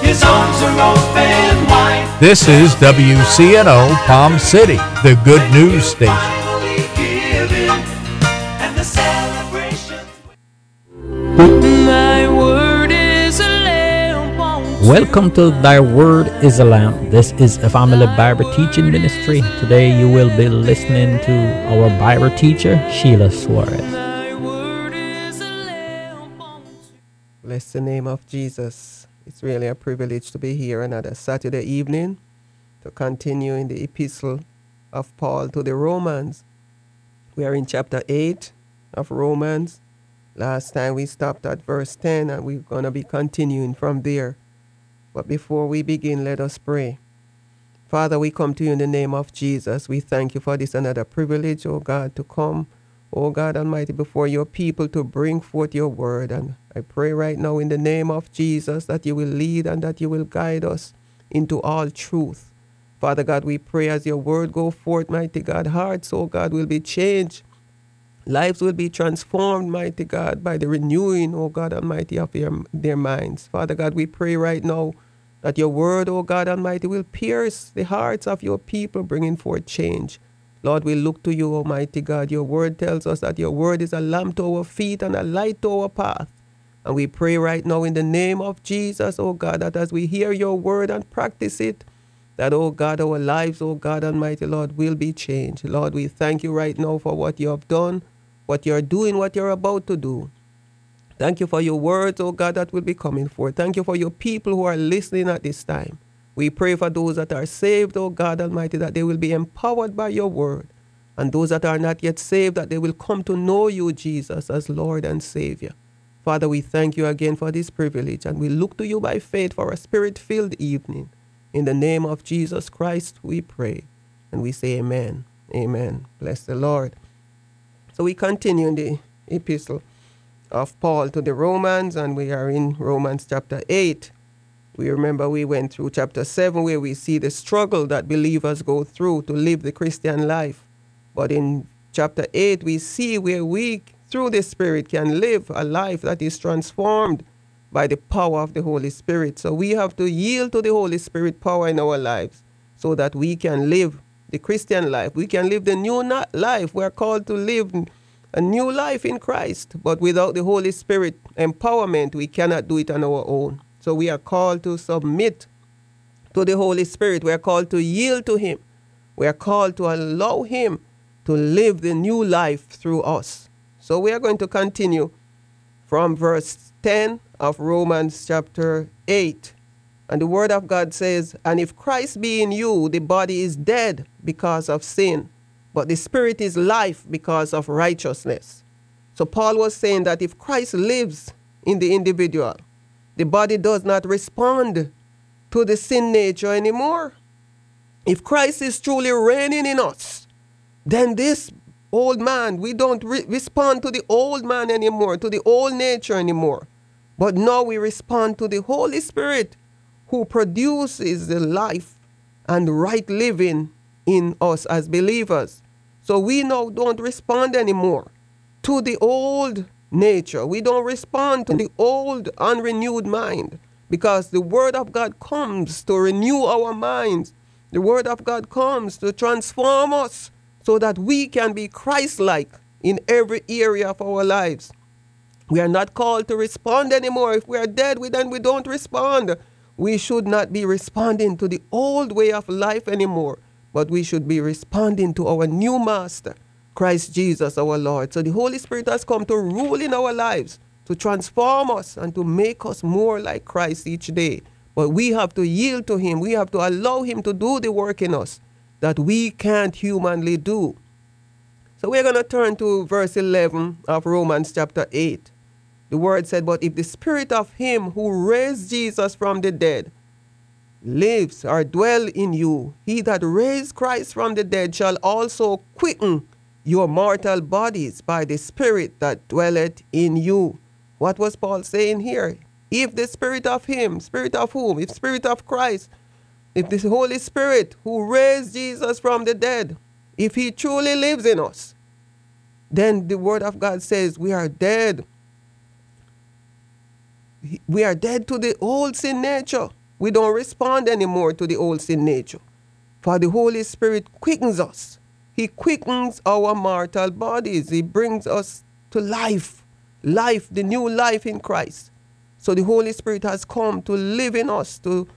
His arms are open wide. This is WCNO Palm City, the good news station. Finally given, and the celebrations. Thy word is a lamp unto Welcome to Thy Word is a Lamp. This is a family Bible teaching ministry. Today you will be listening to our Bible teacher, Sheila Suarez. thy word is a lamp unto Bless the name of Jesus. It's really a privilege to be here another Saturday evening to continue in the epistle of Paul to the Romans. We are in chapter 8 of Romans. Last time we stopped at verse 10 and we're going to be continuing from there. But before we begin, let us pray. Father, we come to you in the name of Jesus. We thank you for this another privilege, oh God, to come, oh God Almighty, before your people to bring forth your word. And I pray right now in the name of Jesus that you will lead and that you will guide us into all truth. Father God, we pray as your word go forth, mighty God, hearts, oh God, will be changed. Lives will be transformed, mighty God, by the renewing, oh God Almighty, of their minds. Father God, we pray right now that your word, oh God Almighty, will pierce the hearts of your people, bringing forth change. Lord, we look to you, Almighty God. Your word tells us that your word is a lamp to our feet and a light to our path. And we pray right now in the name of Jesus, oh God, that as we hear your word and practice it, that, oh God, our lives, oh God Almighty, Lord, will be changed. Lord, we thank you right now for what you have done, what you're doing, what you're about to do. Thank you for your words, oh God, that will be coming forth. Thank you for your people who are listening at this time. We pray for those that are saved, oh God Almighty, that they will be empowered by your word. And those that are not yet saved, that they will come to know you, Jesus, as Lord and Savior. Father, we thank you again for this privilege, and we look to you by faith for a spirit-filled evening. In the name of Jesus Christ, we pray. And we say amen. Amen. Bless the Lord. So we continue in the epistle of Paul to the Romans, and we are in Romans chapter 8. We remember we went through chapter 7 where we see the struggle that believers go through to live the Christian life. But in chapter 8 we see where we, through the Spirit, can live a life that is transformed by the power of the Holy Spirit. So we have to yield to the Holy Spirit power in our lives so that we can live the Christian life. We can live the new life. We are called to live a new life in Christ. But without the Holy Spirit empowerment, we cannot do it on our own. So we are called to submit to the Holy Spirit. We are called to yield to him. We are called to allow him to live the new life through us. So we are going to continue from verse 10 of Romans chapter 8. And the word of God says, and if Christ be in you, the body is dead because of sin, but the spirit is life because of righteousness. So Paul was saying that if Christ lives in the individual, the body does not respond to the sin nature anymore. If Christ is truly reigning in us, then this old man, we don't respond to the old man anymore, to the old nature anymore. But now we respond to the Holy Spirit who produces the life and right living in us as believers. So we now don't respond anymore to the old nature. We don't respond to the old unrenewed mind, because the word of God comes to renew our minds. The word of God comes to transform us so that we can be Christ-like in every area of our lives. We are not called to respond anymore. If we are dead, then we don't respond. We should not be responding to the old way of life anymore, but we should be responding to our new master, Christ Jesus our Lord. So the Holy Spirit has come to rule in our lives, to transform us and to make us more like Christ each day. But we have to yield to him. We have to allow him to do the work in us that we can't humanly do. So we're going to turn to verse 11 of Romans chapter 8. The word said, but if the spirit of him who raised Jesus from the dead lives or dwell in you, he that raised Christ from the dead shall also quicken your mortal bodies by the spirit that dwelleth in you. What was Paul saying here? If the spirit of him, spirit of whom? If spirit of Christ, if the Holy Spirit who raised Jesus from the dead, if he truly lives in us, then the word of God says we are dead. We are dead to the old sin nature. We don't respond anymore to the old sin nature. For the Holy Spirit quickens us. He quickens our mortal bodies. He brings us to life. Life, the new life in Christ. So the Holy Spirit has come to live in us, to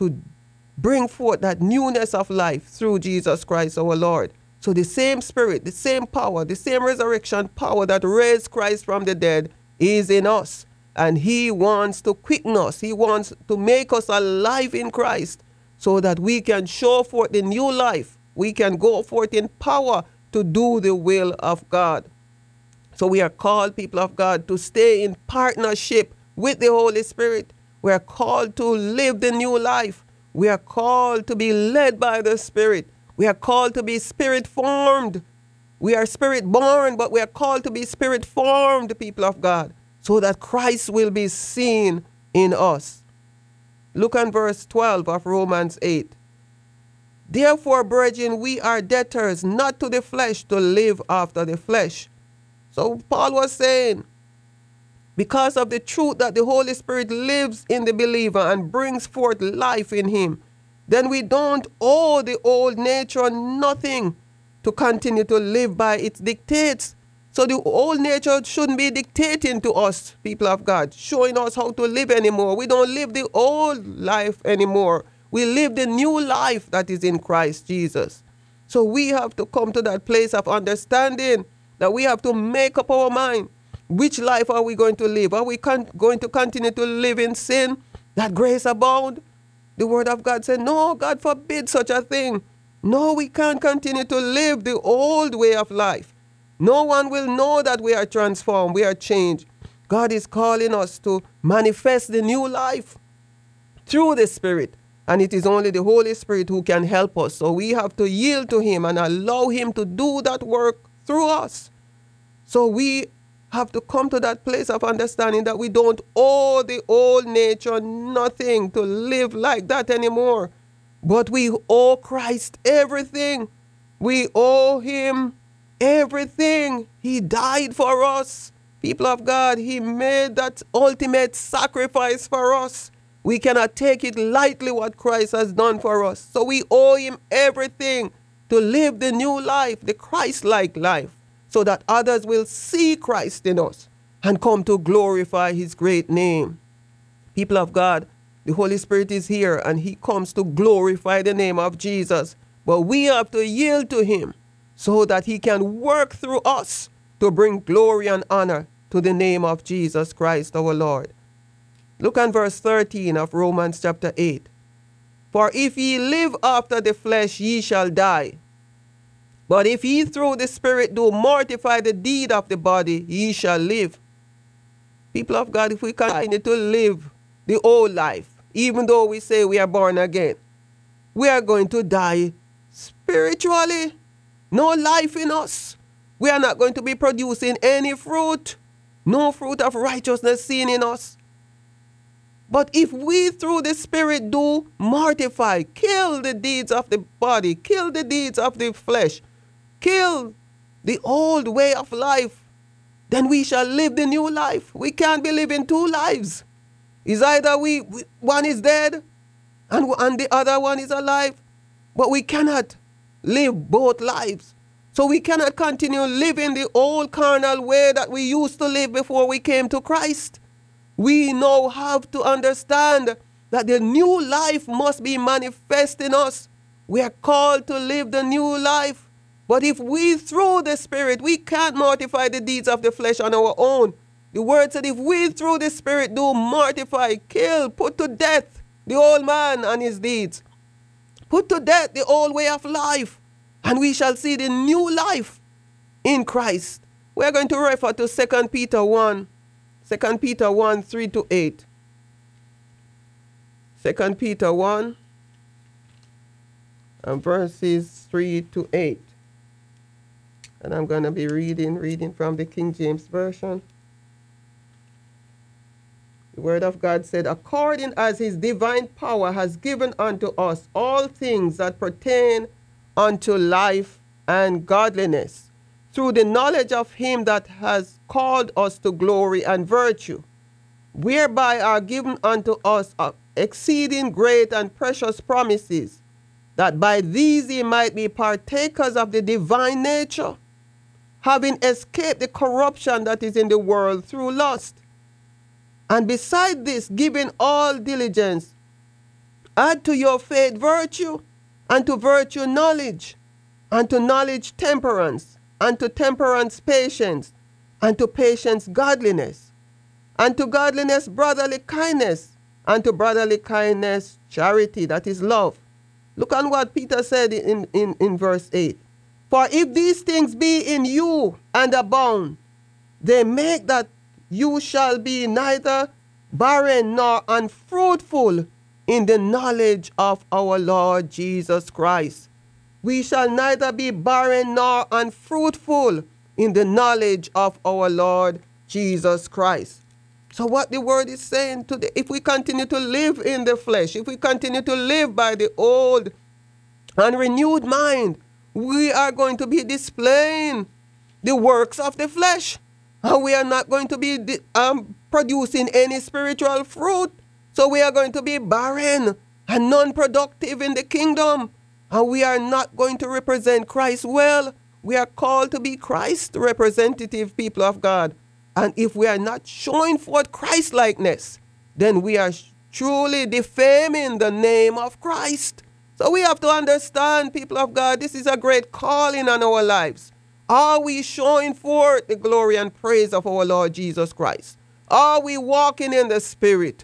bring forth that newness of life through Jesus Christ our Lord. So the same Spirit, the same power, the same resurrection power that raised Christ from the dead is in us. And He wants to quicken us. He wants to make us alive in Christ so that we can show forth the new life. We can go forth in power to do the will of God. So we are called, people of God, to stay in partnership with the Holy Spirit. We are called to live the new life. We are called to be led by the Spirit. We are called to be Spirit-formed. We are Spirit-born, but we are called to be Spirit-formed, people of God, so that Christ will be seen in us. Look at verse 12 of Romans 8. Therefore, brethren, we are debtors not to the flesh to live after the flesh. So Paul was saying, because of the truth that the Holy Spirit lives in the believer and brings forth life in him, then we don't owe the old nature nothing to continue to live by its dictates. So the old nature shouldn't be dictating to us, people of God, showing us how to live anymore. We don't live the old life anymore. We live the new life that is in Christ Jesus. So we have to come to that place of understanding that we have to make up our mind. Which life are we going to live? Are we going to continue to live in sin, that grace abound? The Word of God said, no, God forbid such a thing. No, we can't continue to live the old way of life. No one will know that we are transformed, we are changed. God is calling us to manifest the new life through the Spirit. And it is only the Holy Spirit who can help us. So we have to yield to Him and allow Him to do that work through us. So we have to come to that place of understanding that we don't owe the old nature nothing to live like that anymore. But we owe Christ everything. We owe Him everything. He died for us. People of God, He made that ultimate sacrifice for us. We cannot take it lightly what Christ has done for us. So we owe Him everything to live the new life, the Christ-like life, so that others will see Christ in us and come to glorify His great name. People of God, the Holy Spirit is here and He comes to glorify the name of Jesus. But we have to yield to Him so that He can work through us to bring glory and honor to the name of Jesus Christ our Lord. Look at verse 13 of Romans chapter 8. For if ye live after the flesh, ye shall die. But if ye through the Spirit do mortify the deed of the body, ye shall live. People of God, if we continue to live the old life, even though we say we are born again, we are going to die spiritually. No life in us. We are not going to be producing any fruit. No fruit of righteousness seen in us. But if we through the Spirit do mortify, kill the deeds of the body, kill the deeds of the flesh, kill the old way of life, then we shall live the new life. We can't be living two lives. It's either one is dead and the other one is alive. But we cannot live both lives. So we cannot continue living the old carnal way that we used to live before we came to Christ. We now have to understand that the new life must be manifest in us. We are called to live the new life. But if we through the Spirit, we can't mortify the deeds of the flesh on our own. The word said if we through the Spirit do mortify, kill, put to death the old man and his deeds. Put to death the old way of life. And we shall see the new life in Christ. We're going to refer to 2 Peter 1. 2 Peter 1, 3 to 8. 2 Peter 1 and verses 3 to 8. And I'm going to be reading from the King James Version. The Word of God said, according as His divine power has given unto us all things that pertain unto life and godliness, through the knowledge of Him that has called us to glory and virtue, whereby are given unto us exceeding great and precious promises, that by these ye might be partakers of the divine nature, having escaped the corruption that is in the world through lust. And beside this, giving all diligence, add to your faith virtue, and to virtue knowledge, and to knowledge temperance, and to temperance patience, and to patience godliness, and to godliness brotherly kindness, and to brotherly kindness charity, that is love. Look on what Peter said in verse 8. For if these things be in you and abound, they make that you shall be neither barren nor unfruitful in the knowledge of our Lord Jesus Christ. We shall neither be barren nor unfruitful in the knowledge of our Lord Jesus Christ. So what the word is saying today, if we continue to live in the flesh, if we continue to live by the old and renewed mind, we are going to be displaying the works of the flesh. And we are not going to be producing any spiritual fruit. So we are going to be barren and non-productive in the kingdom. And we are not going to represent Christ well. We are called to be Christ representative people of God. And if we are not showing forth Christ-likeness, then we are truly defaming the name of Christ. So we have to understand, people of God, this is a great calling on our lives. Are we showing forth the glory and praise of our Lord Jesus Christ? Are we walking in the Spirit?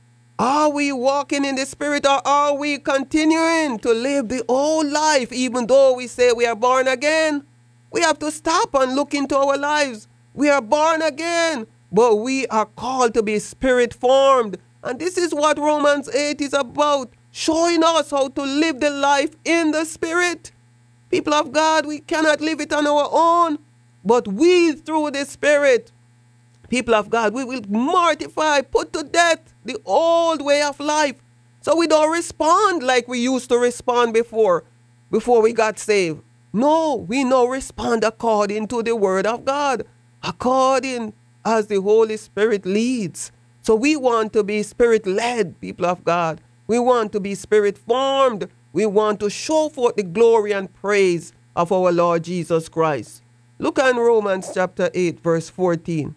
Are we walking in the Spirit, or are we continuing to live the old life even though we say we are born again? We have to stop and look into our lives. We are born again, but we are called to be Spirit formed. And this is what Romans 8 is about, showing us how to live the life in the Spirit. People of God, we cannot live it on our own, but we through the Spirit, people of God, we will mortify, put to death the old way of life. So we don't respond like we used to respond before we got saved. No, we now respond according to the word of God, according as the Holy Spirit leads. So we want to be Spirit-led, people of God. We want to be Spirit-formed. We want to show forth the glory and praise of our Lord Jesus Christ. Look at Romans chapter 8, verse 14.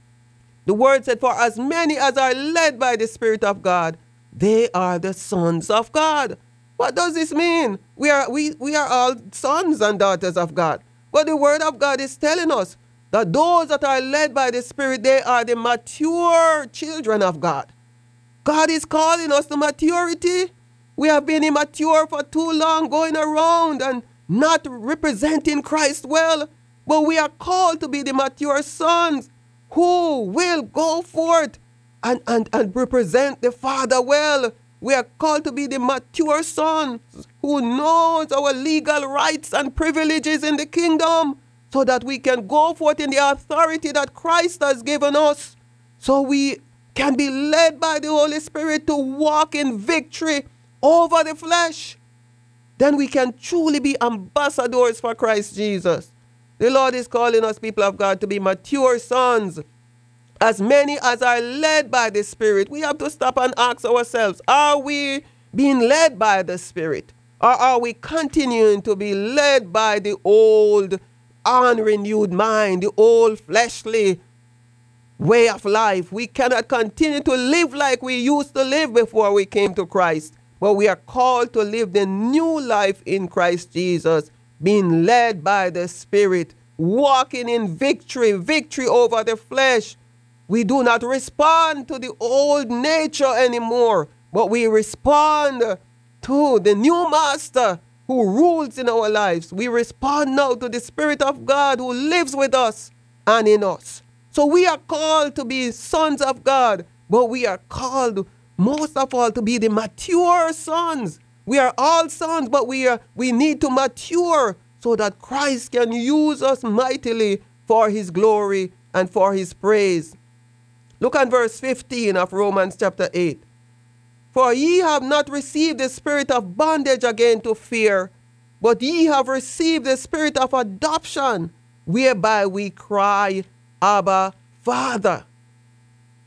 The word said, for as many as are led by the Spirit of God, they are the sons of God. What does this mean? We are all sons and daughters of God. But the word of God is telling us that those that are led by the Spirit, they are the mature children of God. God is calling us to maturity. We have been immature for too long, going around and not representing Christ well. But we are called to be the mature sons who will go forth and represent the Father well. We are called to be the mature sons who knows our legal rights and privileges in the kingdom, so that we can go forth in the authority that Christ has given us, so we can be led by the Holy Spirit to walk in victory over the flesh. Then we can truly be ambassadors for Christ Jesus. The Lord is calling us, people of God, to be mature sons. As many as are led by the Spirit. We have to stop and ask ourselves, are we being led by the Spirit? Or are we continuing to be led by the old, unrenewed mind, the old fleshly way of life? We cannot continue to live like we used to live before we came to Christ. But we are called to live the new life in Christ Jesus, being led by the Spirit, walking in victory over the flesh. We do not respond to the old nature anymore, but we respond to the new master who rules in our lives. We respond now to the Spirit of God who lives with us and in us. So we are called to be sons of God, but we are called most of all to be the mature sons. We are all sons, but we need to mature so that Christ can use us mightily for his glory and for his praise. Look at verse 15 of Romans chapter 8. For ye have not received the spirit of bondage again to fear, but ye have received the spirit of adoption, whereby we cry, Abba, Father.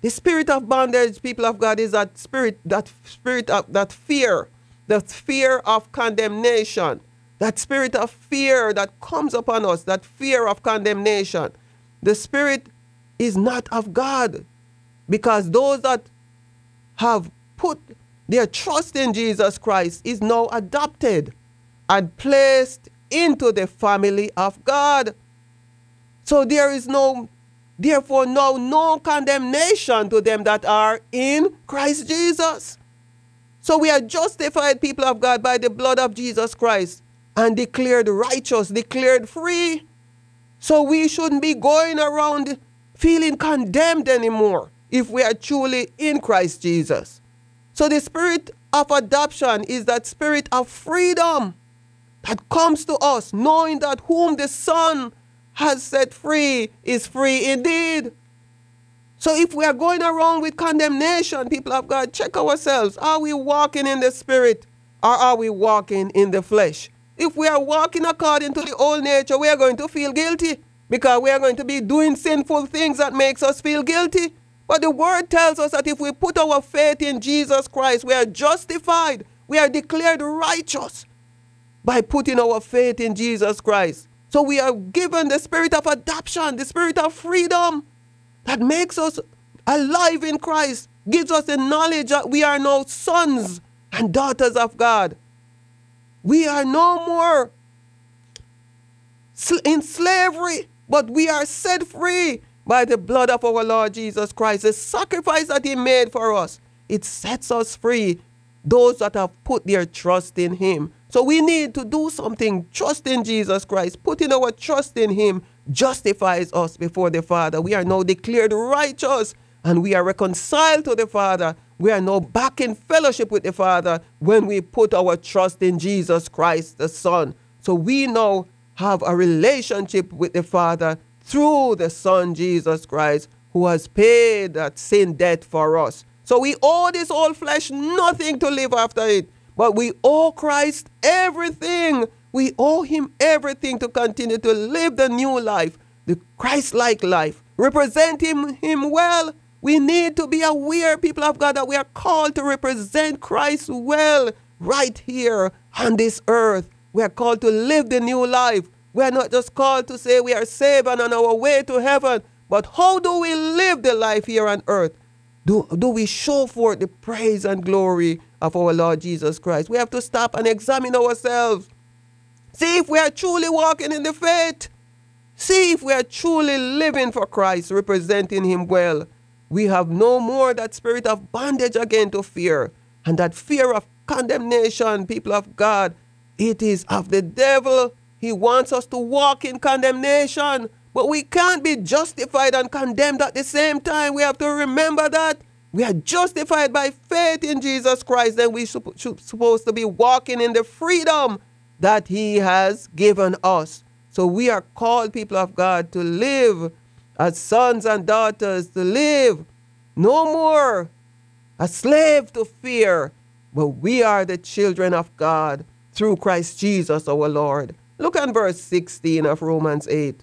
The spirit of bondage, people of God, is that spirit of that fear, the fear of condemnation, that spirit of fear that comes upon us, that fear of condemnation. The spirit is not of God, because those that have put their trust in Jesus Christ is now adopted and placed into the family of God. So there is therefore now no condemnation to them that are in Christ Jesus. So we are justified, people of God, by the blood of Jesus Christ and declared righteous, declared free. So we shouldn't be going around feeling condemned anymore if we are truly in Christ Jesus. So the spirit of adoption is that spirit of freedom that comes to us, knowing that whom the Son has set free is free indeed. So if we are going around with condemnation, people of God, check ourselves. Are we walking in the spirit, or are we walking in the flesh? If we are walking according to the old nature, we are going to feel guilty, because we are going to be doing sinful things that makes us feel guilty. But the word tells us that if we put our faith in Jesus Christ, we are justified. We are declared righteous by putting our faith in Jesus Christ. So we are given the spirit of adoption, the spirit of freedom that makes us alive in Christ, gives us the knowledge that we are now sons and daughters of God. We are no more in slavery, but we are set free by the blood of our Lord Jesus Christ. The sacrifice that he made for us, it sets us free, those that have put their trust in him. So we need to do something. Trust in Jesus Christ. Putting our trust in him justifies us before the Father. We are now declared righteous, and we are reconciled to the Father. We are now back in fellowship with the Father when we put our trust in Jesus Christ, the Son. So we now have a relationship with the Father through the Son, Jesus Christ, who has paid that sin debt for us. So we owe this old flesh nothing to live after it, but we owe Christ everything. We owe him everything to continue to live the new life, the Christ-like life, represent him well. We need to be aware, people of God, that we are called to represent Christ well right here on this earth. We are called to live the new life. We are not just called to say we are saved and on our way to heaven, but how do we live the life here on earth? Do we show forth the praise and glory of our Lord Jesus Christ? We have to stop and examine ourselves. See if we are truly walking in the faith. See if we are truly living for Christ, representing him well. We have no more that spirit of bondage again to fear, and that fear of condemnation, people of God, it is of the devil. He wants us to walk in condemnation, but we can't be justified and condemned at the same time. We have to remember that we are justified by faith in Jesus Christ, and we're supposed to be walking in the freedom that he has given us. So we are called, people of God, to live as sons and daughters, to live no more a slave to fear, but we are the children of God through Christ Jesus our Lord. Look at verse 16 of Romans 8.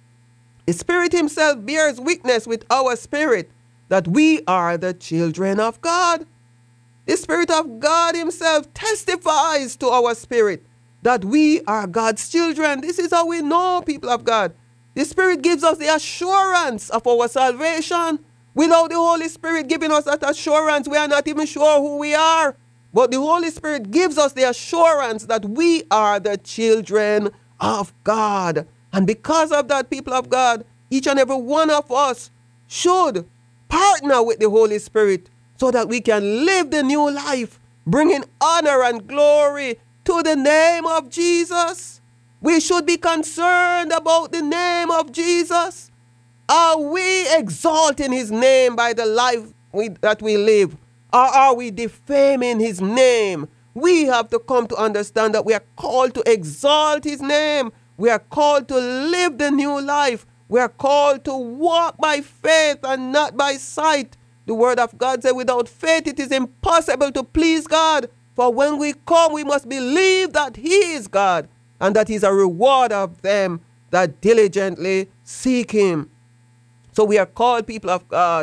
The Spirit himself bears witness with our spirit that we are the children of God. The Spirit of God himself testifies to our spirit that we are God's children. This is how we know, people of God. The Spirit gives us the assurance of our salvation. Without the Holy Spirit giving us that assurance, we are not even sure who we are. But the Holy Spirit gives us the assurance that we are the children of God. And because of that, people of God, each and every one of us should partner with the Holy Spirit so that we can live the new life, bringing honor and glory to the name of Jesus. We should be concerned about the name of Jesus. Are we exalting his name by the life that we live? Or are we defaming his name? We have to come to understand that we are called to exalt his name. We are called to live the new life. We are called to walk by faith and not by sight. The word of God says, without faith it is impossible to please God. For when we come, we must believe that he is God, and that he's a rewarder of them that diligently seek him. So we are called, people of God,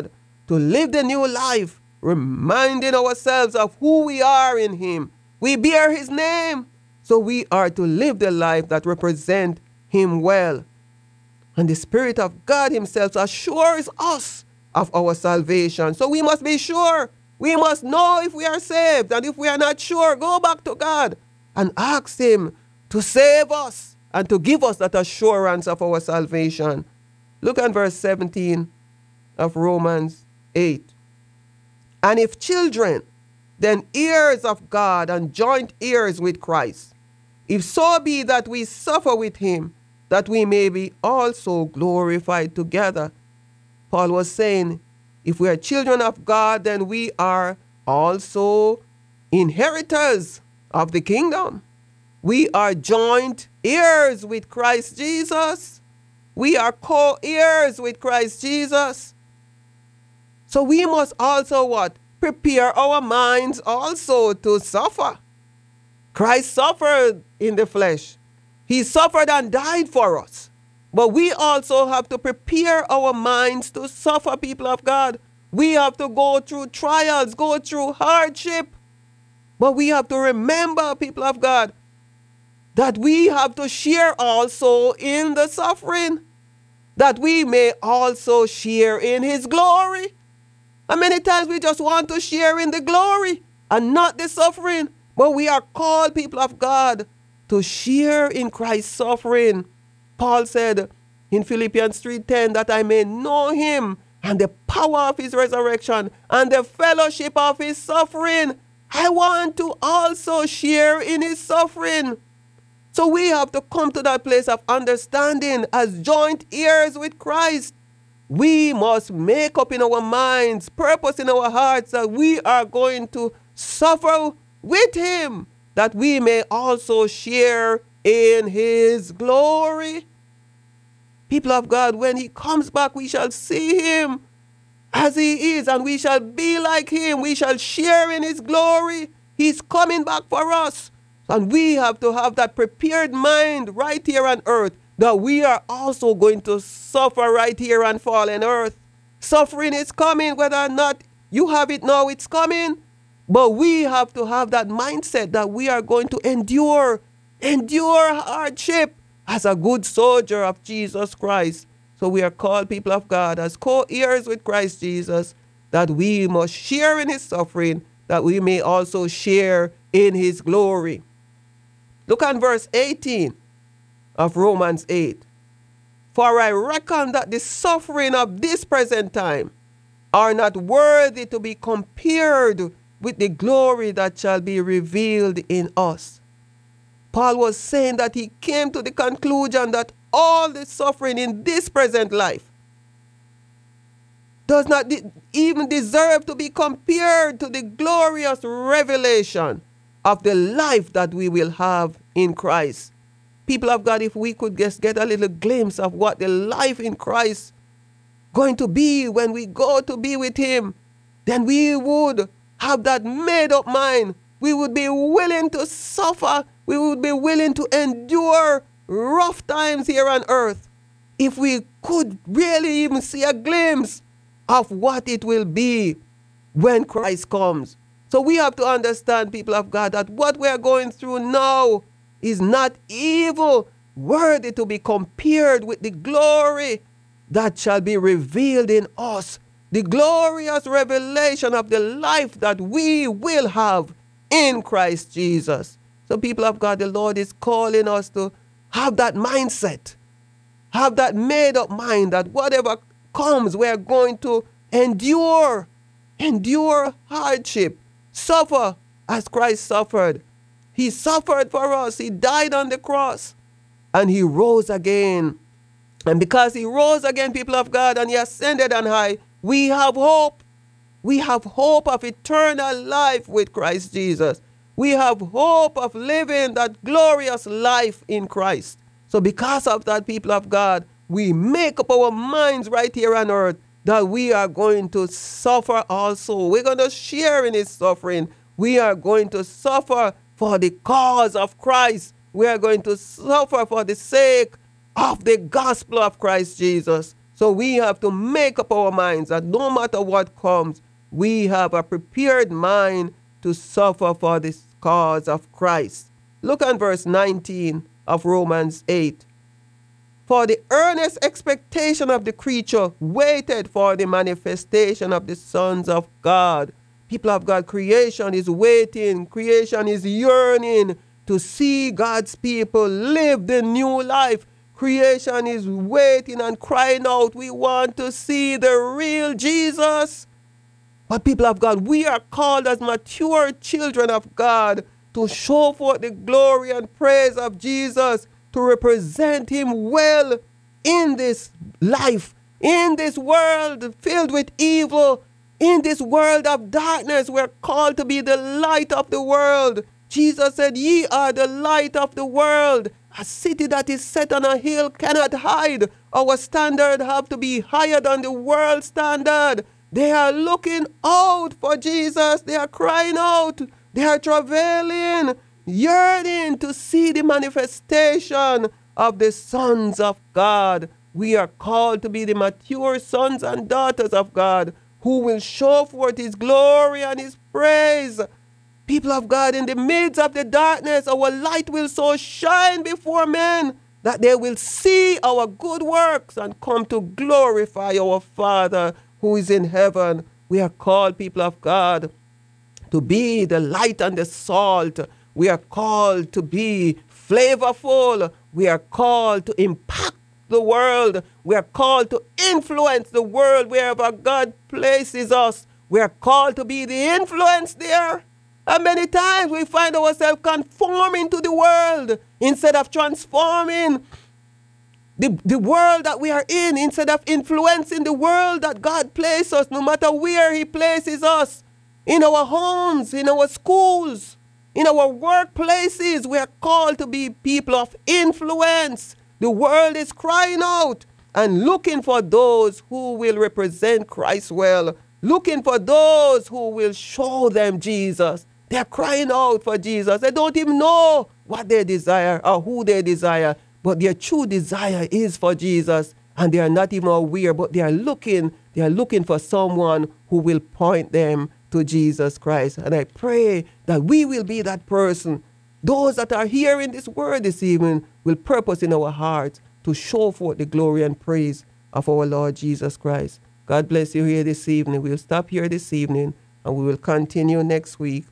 to live the new life, reminding ourselves of who we are in Him. We bear His name, so we are to live the life that represents Him well. And the Spirit of God Himself assures us of our salvation. So we must be sure. We must know if we are saved. And if we are not sure, go back to God and ask Him to save us and to give us that assurance of our salvation. Look at verse 17 of Romans 8. And if children, then heirs of God and joint heirs with Christ, if so be that we suffer with Him, that we may be also glorified together. Paul was saying, if we are children of God, then we are also inheritors of the kingdom. We are joint heirs with Christ Jesus. We are co-heirs with Christ Jesus. So we must also what? Prepare our minds also to suffer. Christ suffered in the flesh. He suffered and died for us. But we also have to prepare our minds to suffer, people of God. We have to go through trials, go through hardship. But we have to remember, people of God, that we have to share also in the suffering, that we may also share in His glory. And many times we just want to share in the glory and not the suffering. But we are called, people of God, to share in Christ's suffering. Paul said in Philippians 3:10 that I may know Him and the power of His resurrection and the fellowship of His suffering. I want to also share in His suffering. So we have to come to that place of understanding as joint heirs with Christ. We must make up in our minds, purpose in our hearts that we are going to suffer with Him, that we may also share in His glory. People of God, when He comes back, we shall see Him as He is, and we shall be like Him. We shall share in His glory. He's coming back for us. And we have to have that prepared mind right here on earth, that we are also going to suffer right here on fallen earth. Suffering is coming, whether or not you have it now, it's coming. But we have to have that mindset that we are going to endure hardship as a good soldier of Jesus Christ. So we are called, people of God, as co-heirs with Christ Jesus, that we must share in His suffering, that we may also share in His glory. Look at verse 18 of Romans 8. For I reckon that the suffering of this present time are not worthy to be compared with the glory that shall be revealed in us. Paul was saying that he came to the conclusion that all the suffering in this present life does not even deserve to be compared to the glorious revelation of the life that we will have in Christ. People of God, if we could just get a little glimpse of what the life in Christ going to be when we go to be with Him, then we would have that made up mind. We would be willing to suffer. We would be willing to endure rough times here on earth if we could really even see a glimpse of what it will be when Christ comes. So we have to understand, people of God, that what we are going through now is not evil, worthy to be compared with the glory that shall be revealed in us. The glorious revelation of the life that we will have in Christ Jesus. So people of God, the Lord is calling us to have that mindset, have that made up mind that whatever comes, we are going to endure hardship, suffer as Christ suffered. He suffered for us. He died on the cross and He rose again. And because He rose again, people of God, and He ascended on high, we have hope. We have hope of eternal life with Christ Jesus. We have hope of living that glorious life in Christ. So because of that, people of God, we make up our minds right here on earth that we are going to suffer also. We're going to share in His suffering. We are going to suffer for the cause of Christ. We are going to suffer for the sake of the gospel of Christ Jesus. So we have to make up our minds that no matter what comes, we have a prepared mind to suffer for the cause of Christ. Look at verse 19 of Romans 8. For the earnest expectation of the creature waited for the manifestation of the sons of God. People of God, creation is waiting. Creation is yearning to see God's people live the new life. Creation is waiting and crying out, we want to see the real Jesus. But people of God, we are called as mature children of God to show forth the glory and praise of Jesus, to represent him well in this life, in this world filled with evil, in this world of darkness. We're called to be the light of the world. Jesus said, ye are the light of the world. A city that is set on a hill cannot hide. Our standard have to be higher than the world standard. They are looking out for Jesus. They are crying out. They are travailing, yearning to see the manifestation of the sons of God. We are called to be the mature sons and daughters of God who will show forth his glory and his praise. People of God, in the midst of the darkness, our light will so shine before men that they will see our good works and come to glorify our Father who is in heaven. We are called, people of God, to be the light and the salt. We are called to be flavorful. We are called to impact the world. We are called to influence the world wherever God places us. We are called to be the influence there. And many times we find ourselves conforming to the world instead of transforming the world that we are in, instead of influencing the world that God places us, no matter where he places us. In our homes, in our schools, in our workplaces, we are called to be people of influence. The world is crying out and looking for those who will represent Christ well, looking for those who will show them Jesus. They're crying out for Jesus. They don't even know what they desire or who they desire, but their true desire is for Jesus, and they are not even aware, but they are looking for someone who will point them to Jesus Christ. And I pray that we will be that person. Those that are hearing this word this evening will purpose in our hearts to show forth the glory and praise of our Lord Jesus Christ. God bless you here this evening. We'll stop here this evening and we will continue next week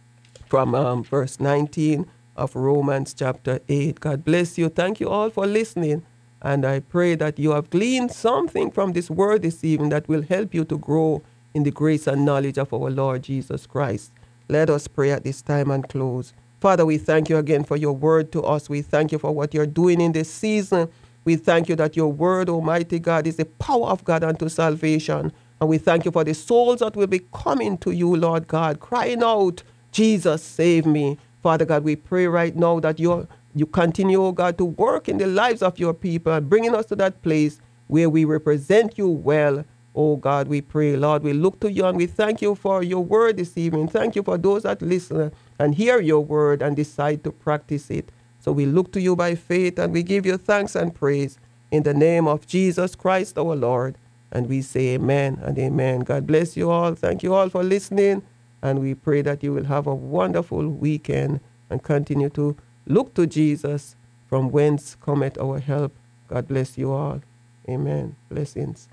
from verse 19 of Romans chapter 8. God bless you. Thank you all for listening. And I pray that you have gleaned something from this word this evening that will help you to grow in the grace and knowledge of our Lord Jesus Christ. Let us pray at this time and close. Father, we thank you again for your word to us. We thank you for what you're doing in this season. We thank you that your word, Almighty God, is the power of God unto salvation. And we thank you for the souls that will be coming to you, Lord God, crying out, Jesus, save me. Father God, we pray right now that you continue, oh God, to work in the lives of your people and bringing us to that place where we represent you well. Oh God, we pray, Lord, we look to you and we thank you for your word this evening. Thank you for those that listen and hear your word and decide to practice it. So we look to you by faith and we give you thanks and praise in the name of Jesus Christ our Lord. And we say amen and amen. God bless you all. Thank you all for listening. And we pray that you will have a wonderful weekend and continue to look to Jesus from whence cometh our help. God bless you all. Amen. Blessings.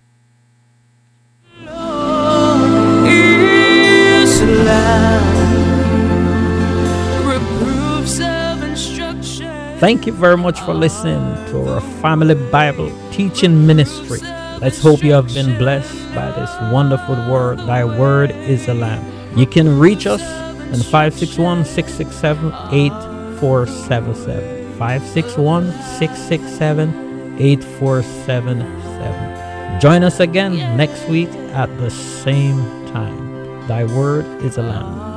Is allowed. Reproofs of instruction. Thank you very much for listening to our Family Bible Teaching Ministry. Let's hope you have been blessed by this wonderful word. Thy word is a lamp. You can reach us on 561-667-8477. 561-667-8477. Join us again next week at the same time. Thy word is a lamp.